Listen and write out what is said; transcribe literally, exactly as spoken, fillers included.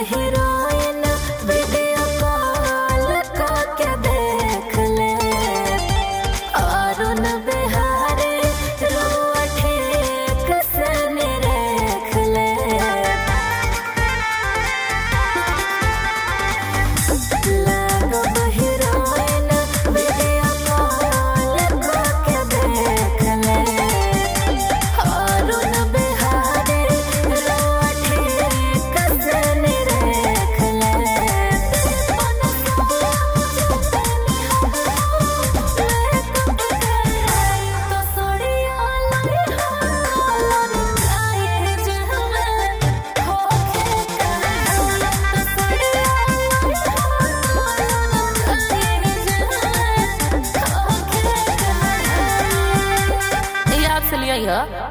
Heroine video call करके देख ले अरुण बिहारी रुआ ठीक से निरेख ले लगब हीरोइन वीडियो कॉल करके देख ले अरुण बिहारी रुआ ठीक से निरेख ले तो सोड़िया लाई हालन काहे जहमे होखे कहला तो सोड़िया लाई हालन काहे जहमे होखे कहला। याद से लिया